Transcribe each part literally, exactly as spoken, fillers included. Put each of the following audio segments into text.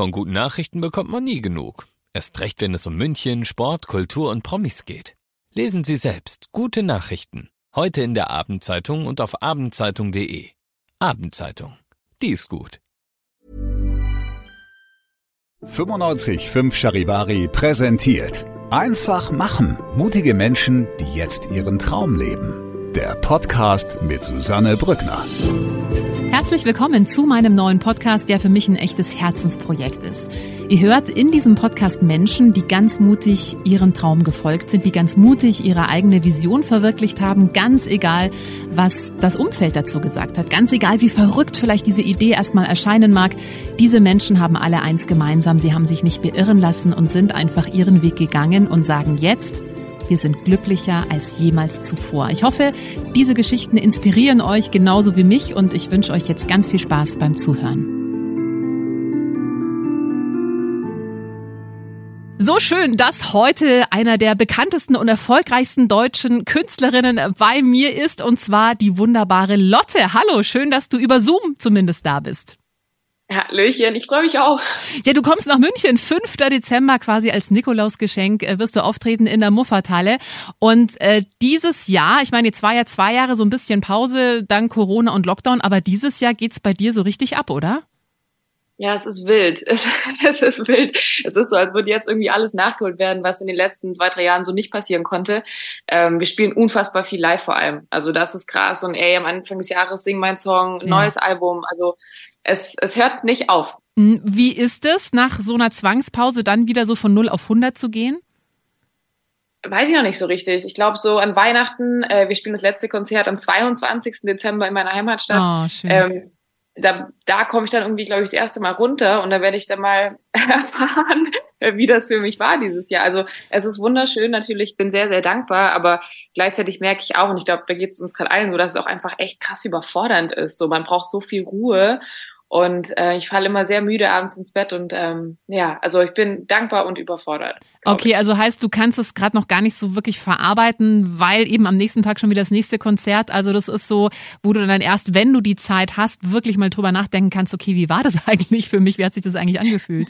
Von guten Nachrichten bekommt man nie genug. Erst recht, wenn es um München, Sport, Kultur und Promis geht. Lesen Sie selbst gute Nachrichten. Heute in der Abendzeitung und auf abendzeitung punkt de. Abendzeitung. Die ist gut. fünfundneunzig Komma fünf Charivari präsentiert. Einfach machen. Mutige Menschen, die jetzt ihren Traum leben. Der Podcast mit Susanne Brückner. Herzlich willkommen zu meinem neuen Podcast, der für mich ein echtes Herzensprojekt ist. Ihr hört in diesem Podcast Menschen, die ganz mutig ihren Traum gefolgt sind, die ganz mutig ihre eigene Vision verwirklicht haben, ganz egal, was das Umfeld dazu gesagt hat, ganz egal, wie verrückt vielleicht diese Idee erstmal erscheinen mag. Diese Menschen haben alle eins gemeinsam, sie haben sich nicht beirren lassen und sind einfach ihren Weg gegangen und sagen jetzt: Wir sind glücklicher als jemals zuvor. Ich hoffe, diese Geschichten inspirieren euch genauso wie mich und ich wünsche euch jetzt ganz viel Spaß beim Zuhören. So schön, dass heute einer der bekanntesten und erfolgreichsten deutschen Künstlerinnen bei mir ist, und zwar die wunderbare Lotte. Hallo, schön, dass du über Zoom zumindest da bist. Hallöchen, ich freue mich auch. Ja, du kommst nach München, fünfter Dezember quasi als Nikolausgeschenk äh, wirst du auftreten in der Muffathalle. Und äh, dieses Jahr, ich meine, jetzt war ja zwei Jahre so ein bisschen Pause, dank Corona und Lockdown, aber dieses Jahr geht's bei dir so richtig ab, oder? Ja, es ist wild. Es, es ist wild. Es ist so, als würde jetzt irgendwie alles nachgeholt werden, was in den letzten zwei, drei Jahren so nicht passieren konnte. Ähm, wir spielen unfassbar viel live vor allem. Also das ist krass. Und ey, am Anfang des Jahres Sing mein Song, ja. Neues Album. Also es, es hört nicht auf. Wie ist es, nach so einer Zwangspause dann wieder so von null auf hundert zu gehen? Weiß ich noch nicht so richtig. Ich glaube, so an Weihnachten, äh, wir spielen das letzte Konzert am zweiundzwanzigsten Dezember in meiner Heimatstadt. Oh, schön. Ähm, Da, da komme ich dann irgendwie, glaube ich, das erste Mal runter und da werde ich dann mal erfahren, wie das für mich war dieses Jahr. Also es ist wunderschön natürlich, ich bin sehr, sehr dankbar, aber gleichzeitig merke ich auch, und ich glaube, da geht es uns gerade allen so, dass es auch einfach echt krass überfordernd ist. So, man braucht so viel Ruhe und äh, ich falle immer sehr müde abends ins Bett und ähm, ja, also ich bin dankbar und überfordert. Okay, also heißt, du kannst es gerade noch gar nicht so wirklich verarbeiten, weil eben am nächsten Tag schon wieder das nächste Konzert. Also das ist so, wo du dann erst, wenn du die Zeit hast, wirklich mal drüber nachdenken kannst, okay, wie war das eigentlich für mich? Wie hat sich das eigentlich angefühlt?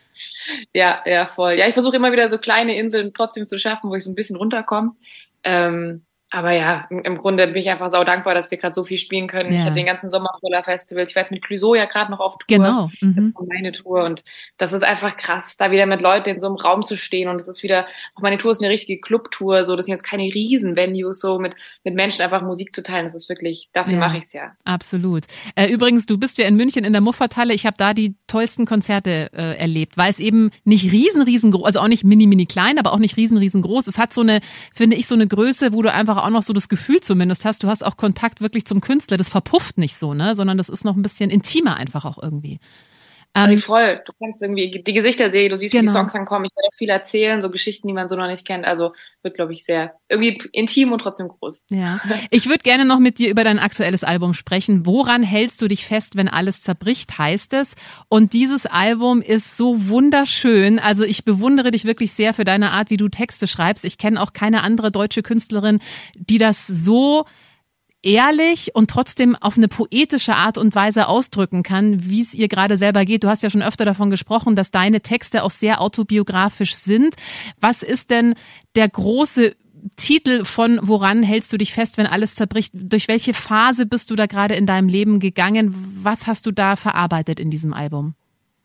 Ja, ja, voll. Ja, ich versuche immer wieder so kleine Inseln trotzdem zu schaffen, wo ich so ein bisschen runterkomme. Ähm, aber ja, im, im Grunde bin ich einfach sau dankbar, dass wir gerade so viel spielen können. Ja. Ich hatte den ganzen Sommer voller Festivals. Ich war jetzt mit Clouseau ja gerade noch auf Tour. Genau. Mhm. Das war meine Tour und das ist einfach krass, da wieder mit Leuten in so einem Raum zu stehen. Und es ist wieder, auch meine Tour ist eine richtige Clubtour. So, das sind jetzt keine Riesen-Venues, so mit mit Menschen einfach Musik zu teilen. Das ist wirklich, dafür ja, mache ich es ja. Absolut. Äh, übrigens, du bist ja in München in der Muffathalle. Ich habe da die tollsten Konzerte äh, erlebt, weil es eben nicht riesen, riesengroß, also auch nicht mini, mini klein, aber auch nicht riesen, riesengroß. Es hat so eine, finde ich, so eine Größe, wo du einfach auch noch so das Gefühl zumindest hast, du hast auch Kontakt wirklich zum Künstler. Das verpufft nicht so, ne, sondern das ist noch ein bisschen intimer einfach auch irgendwie. Ähm, voll. Du kannst irgendwie die Gesichter sehen, du siehst, genau, wie die genau. Songs ankommen. Ich werde auch viel erzählen, so Geschichten, die man so noch nicht kennt. Also wird, glaube ich, sehr irgendwie intim und trotzdem groß. Ja. Ich würde gerne noch mit dir über dein aktuelles Album sprechen. Woran hältst du dich fest, wenn alles zerbricht, heißt es. Und dieses Album ist so wunderschön. Also ich bewundere dich wirklich sehr für deine Art, wie du Texte schreibst. Ich kenne auch keine andere deutsche Künstlerin, die das so ehrlich und trotzdem auf eine poetische Art und Weise ausdrücken kann, wie es ihr gerade selber geht. Du hast ja schon öfter davon gesprochen, dass deine Texte auch sehr autobiografisch sind. Was ist denn der große Titel von Woran hältst du dich fest, wenn alles zerbricht? Durch welche Phase bist du da gerade in deinem Leben gegangen? Was hast du da verarbeitet in diesem Album?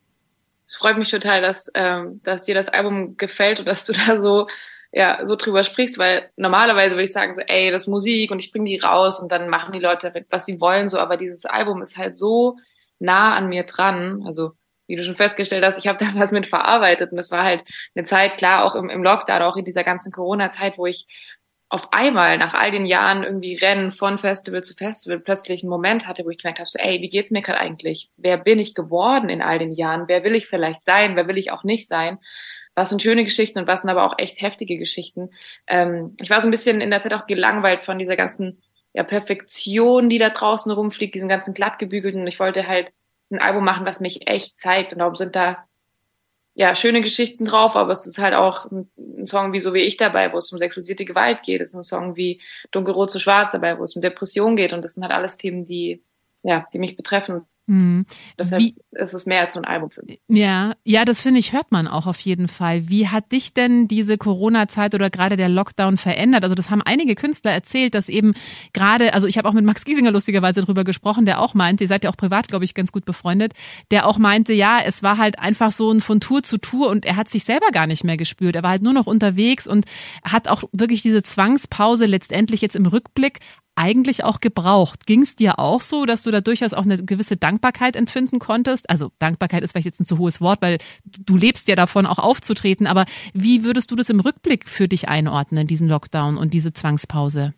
Es freut mich total, dass, ähm, dass dir das Album gefällt und dass du da so ja, so drüber sprichst, weil normalerweise würde ich sagen so, ey, das ist Musik und ich bringe die raus und dann machen die Leute damit, was sie wollen, so, aber dieses Album ist halt so nah an mir dran, also wie du schon festgestellt hast, ich habe da was mit verarbeitet und das war halt eine Zeit, klar, auch im, im Lockdown, auch in dieser ganzen Corona-Zeit, wo ich auf einmal nach all den Jahren irgendwie Rennen von Festival zu Festival plötzlich einen Moment hatte, wo ich gemerkt habe, so, ey, wie geht's mir gerade eigentlich? Wer bin ich geworden in all den Jahren? Wer will ich vielleicht sein? Wer will ich auch nicht sein? Was sind schöne Geschichten und was sind aber auch echt heftige Geschichten. Ähm, ich war so ein bisschen in der Zeit auch gelangweilt von dieser ganzen ja, Perfektion, die da draußen rumfliegt, diesem ganzen glattgebügelten. Und ich wollte halt ein Album machen, was mich echt zeigt. Und darum sind da ja schöne Geschichten drauf, aber es ist halt auch ein, ein Song wie So wie ich dabei, wo es um sexualisierte Gewalt geht. Es ist ein Song wie Dunkelrot zu Schwarz dabei, wo es um Depression geht. Und das sind halt alles Themen, die ja, die mich betreffen. Mhm. Deshalb Wie, ist es mehr als so ein Album für mich. Ja, ja, das finde ich, hört man auch auf jeden Fall. Wie hat dich denn diese Corona-Zeit oder gerade der Lockdown verändert? Also das haben einige Künstler erzählt, dass eben gerade, also ich habe auch mit Max Giesinger lustigerweise drüber gesprochen, der auch meinte, ihr seid ja auch privat, glaube ich, ganz gut befreundet, der auch meinte, ja, es war halt einfach so ein von Tour zu Tour und er hat sich selber gar nicht mehr gespürt. Er war halt nur noch unterwegs und hat auch wirklich diese Zwangspause letztendlich jetzt im Rückblick eigentlich auch gebraucht. Ging es dir auch so, dass du da durchaus auch eine gewisse Dankbarkeit empfinden konntest? Also Dankbarkeit ist vielleicht jetzt ein zu hohes Wort, weil du lebst ja davon, auch aufzutreten. Aber wie würdest du das im Rückblick für dich einordnen, diesen Lockdown und diese Zwangspause?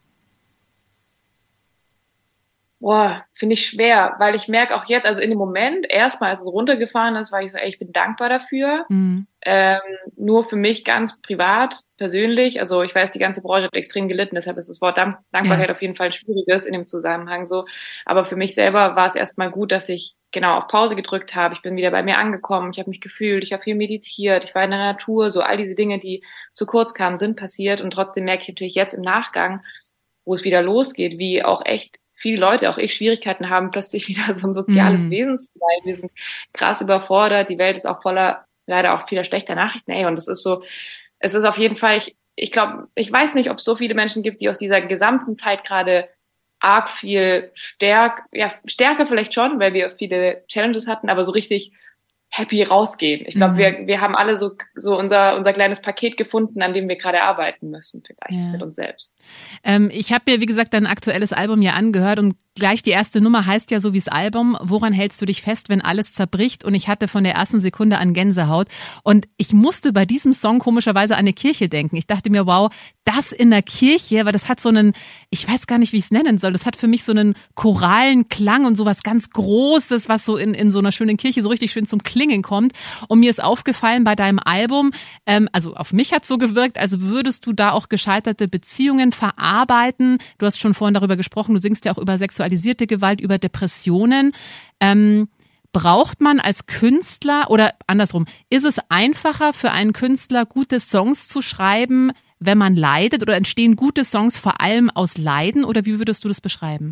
Boah, finde ich schwer, weil ich merke auch jetzt, also in dem Moment, erstmal, als es runtergefahren ist, war ich so, ey, ich bin dankbar dafür. Mhm. Ähm, nur für mich ganz privat, persönlich, also ich weiß, die ganze Branche hat extrem gelitten, deshalb ist das Wort Dank- Dankbarkeit ja. auf jeden Fall ein schwieriges in dem Zusammenhang so. Aber für mich selber war es erstmal gut, dass ich genau auf Pause gedrückt habe. Ich bin wieder bei mir angekommen, ich habe mich gefühlt, ich habe viel meditiert, ich war in der Natur, so all diese Dinge, die zu kurz kamen, sind passiert. Und trotzdem merke ich natürlich jetzt im Nachgang, wo es wieder losgeht, wie auch echt viele Leute, auch ich, Schwierigkeiten haben, plötzlich wieder so ein soziales mm. Wesen zu sein. Wir sind krass überfordert. Die Welt ist auch voller, leider auch vieler schlechter Nachrichten. Ey, und es ist so, es ist auf jeden Fall, ich, ich glaube, ich weiß nicht, ob es so viele Menschen gibt, die aus dieser gesamten Zeit gerade arg viel Stärke, ja, Stärke vielleicht schon, weil wir viele Challenges hatten, aber so richtig happy rausgehen. Ich glaube, mhm. wir, wir haben alle so, so unser, unser kleines Paket gefunden, an dem wir gerade arbeiten müssen, vielleicht ja. mit uns selbst. Ähm, ich habe mir, wie gesagt, dein aktuelles Album ja angehört und gleich die erste Nummer heißt ja so wie das Album, woran hältst du dich fest, wenn alles zerbricht? Und ich hatte von der ersten Sekunde an Gänsehaut und ich musste bei diesem Song komischerweise an eine Kirche denken. Ich dachte mir, wow, das in der Kirche, weil das hat so einen, ich weiß gar nicht, wie ich es nennen soll, das hat für mich so einen choralen Klang und sowas ganz Großes, was so in, in so einer schönen Kirche so richtig schön zum Klingen kommt. Und mir ist aufgefallen bei deinem Album, ähm, also auf mich hat es so gewirkt, also würdest du da auch gescheiterte Beziehungen verarbeiten? Du hast schon vorhin darüber gesprochen, du singst ja auch über sexualisierte Gewalt, über Depressionen. Ähm, braucht man als Künstler oder andersrum, ist es einfacher für einen Künstler, gute Songs zu schreiben, wenn man leidet, oder entstehen gute Songs vor allem aus Leiden, oder wie würdest du das beschreiben?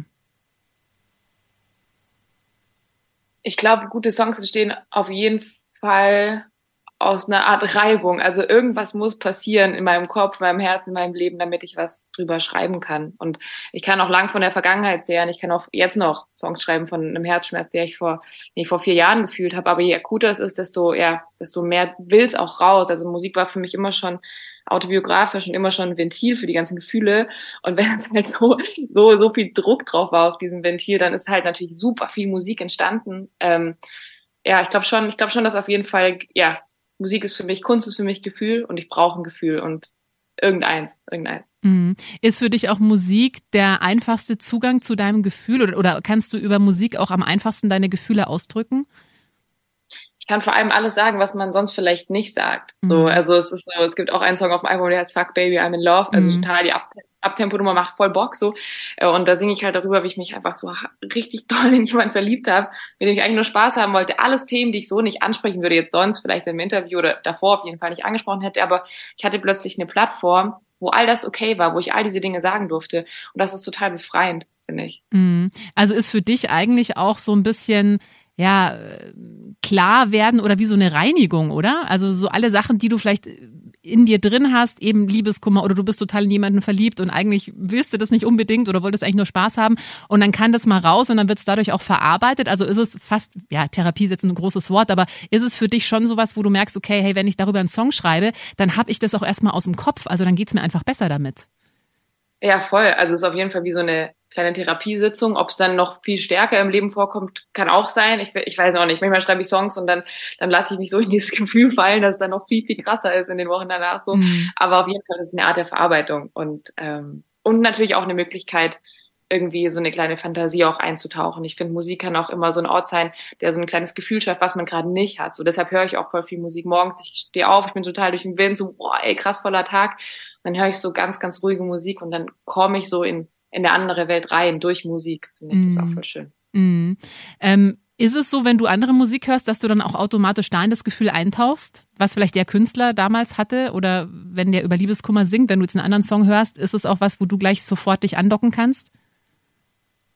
Ich glaube, gute Songs entstehen auf jeden Fall aus einer Art Reibung. Also irgendwas muss passieren in meinem Kopf, in meinem Herzen, in meinem Leben, damit ich was drüber schreiben kann. Und ich kann auch lang von der Vergangenheit zehren. Ich kann auch jetzt noch Songs schreiben von einem Herzschmerz, der ich vor, den ich vor vier Jahren gefühlt habe. Aber je akuter es ist, desto, ja, desto mehr will's auch raus. Also Musik war für mich immer schon autobiografisch und immer schon ein Ventil für die ganzen Gefühle. Und wenn es halt so, so, so viel Druck drauf war auf diesem Ventil, dann ist halt natürlich super viel Musik entstanden. Ähm, ja, ich glaube schon, ich glaube schon, dass auf jeden Fall, ja, Musik ist für mich, Kunst ist für mich Gefühl und ich brauche ein Gefühl und irgendeins, irgendeins. Mhm. Ist für dich auch Musik der einfachste Zugang zu deinem Gefühl oder, oder kannst du über Musik auch am einfachsten deine Gefühle ausdrücken? Ich kann vor allem alles sagen, was man sonst vielleicht nicht sagt. Mhm. So, also es ist so, es gibt auch einen Song auf dem Album, der heißt Fuck Baby, I'm in Love. Also mhm. total die Ab- Abtempo-Nummer macht voll Bock so. Und da singe ich halt darüber, wie ich mich einfach so richtig doll in jemanden verliebt habe, mit dem ich eigentlich nur Spaß haben wollte. Alles Themen, die ich so nicht ansprechen würde, jetzt sonst vielleicht im Interview oder davor auf jeden Fall nicht angesprochen hätte. Aber ich hatte plötzlich eine Plattform, wo all das okay war, wo ich all diese Dinge sagen durfte. Und das ist total befreiend, finde ich. Mhm. Also ist für dich eigentlich auch so ein bisschen ja, klar werden oder wie so eine Reinigung, oder? Also so alle Sachen, die du vielleicht in dir drin hast, eben Liebeskummer oder du bist total in jemanden verliebt und eigentlich willst du das nicht unbedingt oder wolltest eigentlich nur Spaß haben und dann kann das mal raus und dann wird es dadurch auch verarbeitet. Also ist es fast, ja, Therapie ist jetzt ein großes Wort, aber ist es für dich schon sowas, wo du merkst, okay, hey, wenn ich darüber einen Song schreibe, dann habe ich das auch erstmal aus dem Kopf, also dann geht's mir einfach besser damit. Ja, voll. Also es ist auf jeden Fall wie so eine kleine Therapiesitzung. Ob es dann noch viel stärker im Leben vorkommt, kann auch sein. Ich, ich weiß auch nicht. Manchmal schreibe ich Songs und dann dann lasse ich mich so in dieses Gefühl fallen, dass es dann noch viel, viel krasser ist in den Wochen danach so. Mhm. Aber auf jeden Fall ist es eine Art der Verarbeitung und ähm, und natürlich auch eine Möglichkeit, irgendwie so eine kleine Fantasie auch einzutauchen. Ich finde, Musik kann auch immer so ein Ort sein, der so ein kleines Gefühl schafft, was man gerade nicht hat. So deshalb höre ich auch voll viel Musik morgens. Ich stehe auf, ich bin total durch den Wind, so boah, ey, krass voller Tag. Dann höre ich so ganz, ganz ruhige Musik und dann komme ich so in in eine andere Welt rein durch Musik. Finde ich mm. das auch voll schön. Mm. Ähm, ist es so, wenn du andere Musik hörst, dass du dann auch automatisch da in das Gefühl eintauchst, was vielleicht der Künstler damals hatte? Oder wenn der über Liebeskummer singt, wenn du jetzt einen anderen Song hörst, ist es auch was, wo du gleich sofort dich andocken kannst?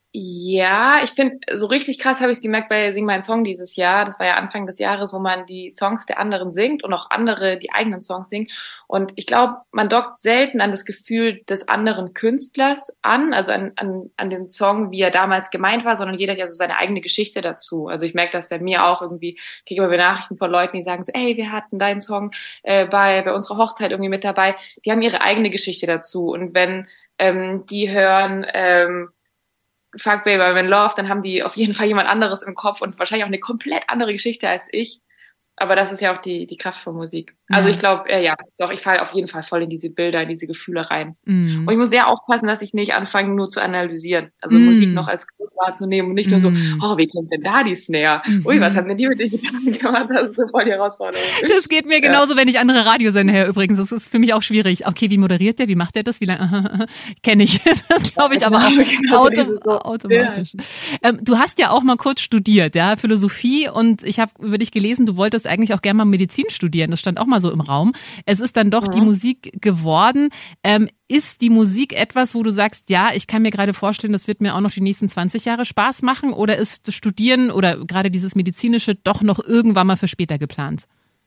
Ja, ich finde, so richtig krass habe ich es gemerkt bei Sing meinen Song dieses Jahr. Das war ja Anfang des Jahres, wo man die Songs der anderen singt und auch andere die eigenen Songs singen. Und ich glaube, man dockt selten an das Gefühl des anderen Künstlers an, also an, an, an den Song, wie er damals gemeint war, sondern jeder hat ja so seine eigene Geschichte dazu. Also ich merke das bei mir auch irgendwie, ich kriege immer Nachrichten von Leuten, die sagen so, ey, wir hatten deinen Song äh, bei, bei unserer Hochzeit irgendwie mit dabei. Die haben ihre eigene Geschichte dazu. Und wenn ähm, die hören, ähm, Fuck Baby I'm in Love, dann haben die auf jeden Fall jemand anderes im Kopf und wahrscheinlich auch eine komplett andere Geschichte als ich. Aber das ist ja auch die die Kraft von Musik. Also ja. ich glaube, äh, ja, doch, ich falle auf jeden Fall voll in diese Bilder, in diese Gefühle rein. Mm. Und ich muss sehr aufpassen, dass ich nicht anfange, nur zu analysieren. Also Mm. Musik noch als groß wahrzunehmen und nicht nur so, Mm. oh, wie klingt denn da die Snare? Mhm. Ui, was hat denn die mit den Gitarren gemacht? Das ist so voll die Herausforderung. Das geht mir genauso, ja. wenn ich andere Radiosender höre übrigens. Das ist für mich auch schwierig. Okay, wie moderiert der? Wie macht der das? Wie lange? Kenne ich. Das glaube ich aber auch genau, auto- so, automatisch. Ja. Ähm, du hast ja auch mal kurz studiert, ja, Philosophie, und ich habe über dich gelesen, du wolltest eigentlich auch gerne mal Medizin studieren. Das stand auch mal so im Raum. Es ist dann doch mhm. die Musik geworden. Ähm, ist die Musik etwas, wo du sagst, ja, ich kann mir gerade vorstellen, das wird mir auch noch die nächsten zwanzig Jahre Spaß machen, oder ist das Studieren oder gerade dieses Medizinische doch noch irgendwann mal für später geplant?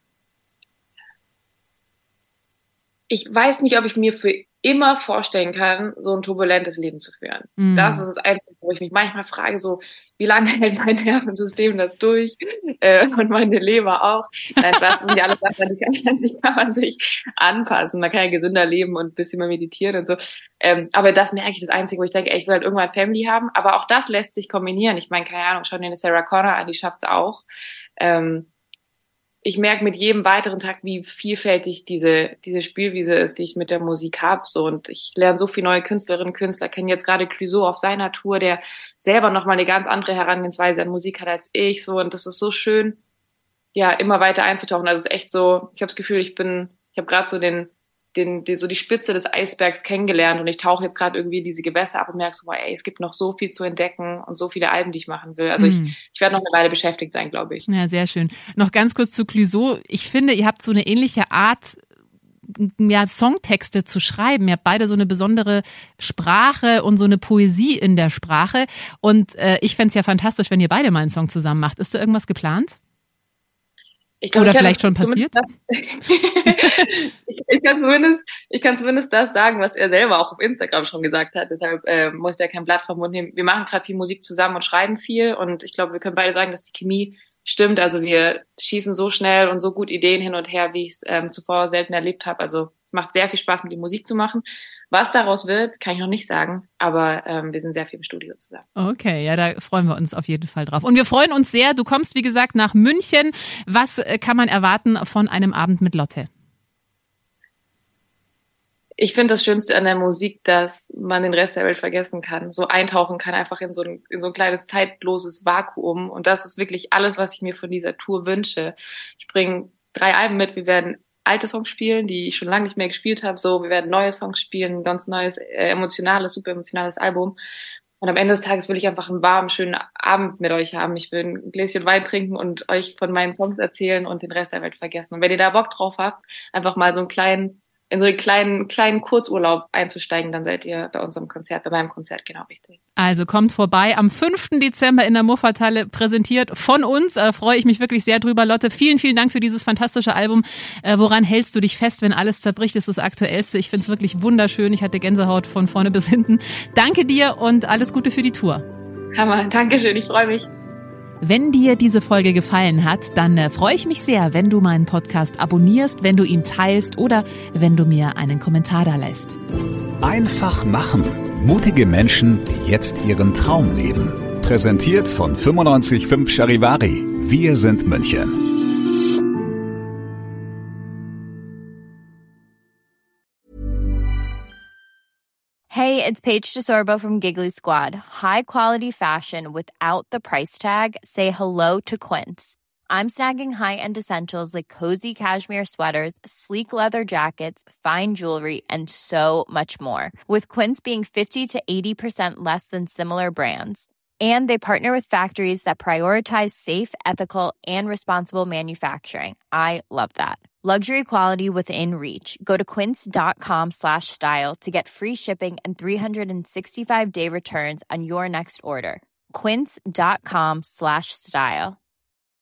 Ich weiß nicht, ob ich mir für immer vorstellen kann, so ein turbulentes Leben zu führen. Mm. Das ist das Einzige, wo ich mich manchmal frage, so, wie lange hält mein Nervensystem das durch? Äh, und meine Leber auch. Nein, das sind ja alles Sachen, die kann, die kann man sich anpassen. Man kann ja gesünder leben und ein bisschen mehr meditieren und so. Ähm, aber das merke ich, das Einzige, wo ich denke, ey, ich will halt irgendwann Family haben. Aber auch das lässt sich kombinieren. Ich meine, keine Ahnung, schau dir eine Sarah Connor an, die schafft's auch. Ähm, Ich merke mit jedem weiteren Tag, wie vielfältig diese diese Spielwiese ist, die ich mit der Musik habe. So, und ich lerne so viele neue Künstlerinnen und Künstler kennen. Jetzt gerade Clouseau auf seiner Tour, der selber nochmal eine ganz andere Herangehensweise an Musik hat als ich. So, und das ist so schön, ja, immer weiter einzutauchen. Also es ist echt so, ich habe das Gefühl, ich bin, ich habe gerade so den Den, die, so die Spitze des Eisbergs kennengelernt, und ich tauche jetzt gerade irgendwie in diese Gewässer ab und merke so, ey, es gibt noch so viel zu entdecken und so viele Alben, die ich machen will. Also mm. ich, ich werde noch eine Weile beschäftigt sein, glaube ich. Ja, sehr schön. Noch ganz kurz zu Clouseau. Ich finde, ihr habt so eine ähnliche Art, ja, Songtexte zu schreiben. Ihr habt beide so eine besondere Sprache und so eine Poesie in der Sprache. Und äh, ich fände es ja fantastisch, wenn ihr beide mal einen Song zusammen macht. Ist da irgendwas geplant? Ich glaub, Oder ich vielleicht schon passiert? Das, ich, ich, kann zumindest, ich kann zumindest das sagen, was er selber auch auf Instagram schon gesagt hat. Deshalb äh, muss der kein Blatt vom Mund nehmen. Wir machen gerade viel Musik zusammen und schreiben viel. Und ich glaube, wir können beide sagen, dass die Chemie stimmt. Also wir schießen so schnell und so gut Ideen hin und her, wie ich es ähm, zuvor selten erlebt habe. Also es macht sehr viel Spaß, mit ihm Musik zu machen. Was daraus wird, kann ich noch nicht sagen, aber ähm, wir sind sehr viel im Studio zusammen. Okay, ja, da freuen wir uns auf jeden Fall drauf. Und wir freuen uns sehr, du kommst, wie gesagt, nach München. Was äh, kann man erwarten von einem Abend mit Lotte? Ich finde das Schönste an der Musik, dass man den Rest der Welt vergessen kann, so eintauchen kann, einfach in so ein, in so ein kleines zeitloses Vakuum. Und das ist wirklich alles, was ich mir von dieser Tour wünsche. Ich bringe drei Alben mit, wir werden alte Songs spielen, die ich schon lange nicht mehr gespielt habe. So, wir werden neue Songs spielen, ein ganz neues, äh, emotionales, super emotionales Album. Und am Ende des Tages will ich einfach einen warmen, schönen Abend mit euch haben. Ich will ein Gläschen Wein trinken und euch von meinen Songs erzählen und den Rest der Welt vergessen. Und wenn ihr da Bock drauf habt, einfach mal so einen kleinen, in so einen kleinen, kleinen Kurzurlaub einzusteigen, dann seid ihr bei unserem Konzert, bei meinem Konzert genau richtig. Also kommt vorbei am fünften Dezember in der Muffathalle, präsentiert von uns. Äh, freue ich mich wirklich sehr drüber, Lotte. Vielen, vielen Dank für dieses fantastische Album. Äh, woran hältst du dich fest, wenn alles zerbricht? Das ist das Aktuellste. Ich finde es wirklich wunderschön. Ich hatte Gänsehaut von vorne bis hinten. Danke dir und alles Gute für die Tour. Hammer, Dankeschön, ich freue mich. Wenn dir diese Folge gefallen hat, dann äh, freue ich mich sehr, wenn du meinen Podcast abonnierst, wenn du ihn teilst oder wenn du mir einen Kommentar da lässt. Einfach machen. Mutige Menschen, die jetzt ihren Traum leben. Präsentiert von fünfundneunzig Komma fünf Charivari. Wir sind München. Hey, it's Paige DeSorbo from Giggly Squad. High quality fashion without the price tag. Say hello to Quince. I'm snagging high-end essentials like cozy cashmere sweaters, sleek leather jackets, fine jewelry, and so much more. With Quince being fifty to eighty percent less than similar brands. And they partner with factories that prioritize safe, ethical, and responsible manufacturing. I love that. Luxury quality within reach. Go to quince.com slash style to get free shipping and three sixty-five day returns on your next order. Quince.com slash style.